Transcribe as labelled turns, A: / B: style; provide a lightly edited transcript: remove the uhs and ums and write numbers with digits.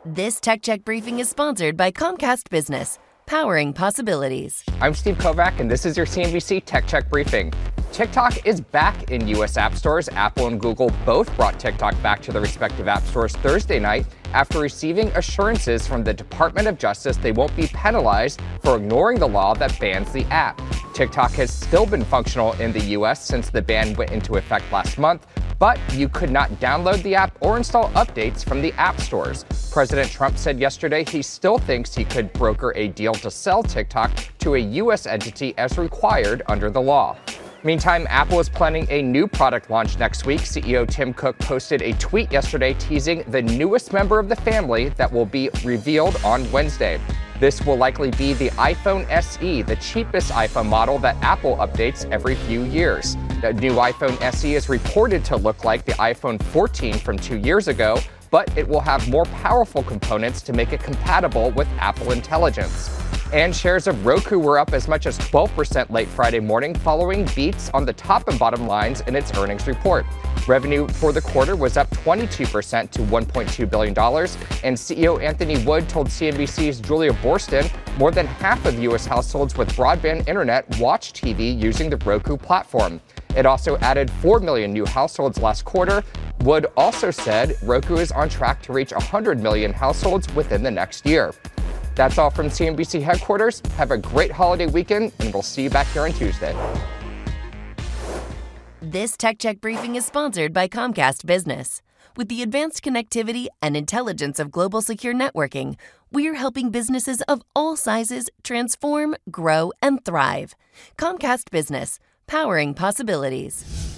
A: This Tech Check briefing is sponsored by Comcast Business, powering possibilities.
B: I'm Steve Kovac, and this is your CNBC Tech Check briefing. TikTok is back in U.S. app stores. Apple and Google both brought TikTok back to their respective app stores Thursday night after receiving assurances from the Department of Justice they won't be penalized for ignoring the law that bans the app. TikTok has still been functional in the U.S. since the ban went into effect last month, but you could not download the app or install updates from the app stores. President Trump said yesterday he still thinks he could broker a deal to sell TikTok to a U.S. entity as required under the law. Meantime, Apple is planning a new product launch next week. CEO Tim Cook posted a tweet yesterday teasing the newest member of the family that will be revealed on Wednesday. This will likely be the iPhone SE, the cheapest iPhone model that Apple updates every few years. The new iPhone SE is reported to look like the iPhone 14 from 2 years ago, but it will have more powerful components to make it compatible with Apple Intelligence. And shares of Roku were up as much as 12% late Friday morning following beats on the top and bottom lines in its earnings report. Revenue for the quarter was up 22% to $1.2 billion, and CEO Anthony Wood told CNBC's Julia Boorstin more than half of U.S. households with broadband internet watch TV using the Roku platform. It also added 4 million new households last quarter. Wood also said Roku is on track to reach 100 million households within the next year. That's all from CNBC headquarters. Have a great holiday weekend, and we'll see you back here on Tuesday.
A: This Tech Check briefing is sponsored by Comcast Business. With the advanced connectivity and intelligence of global secure networking, we're helping businesses of all sizes transform, grow, and thrive. Comcast Business, powering possibilities.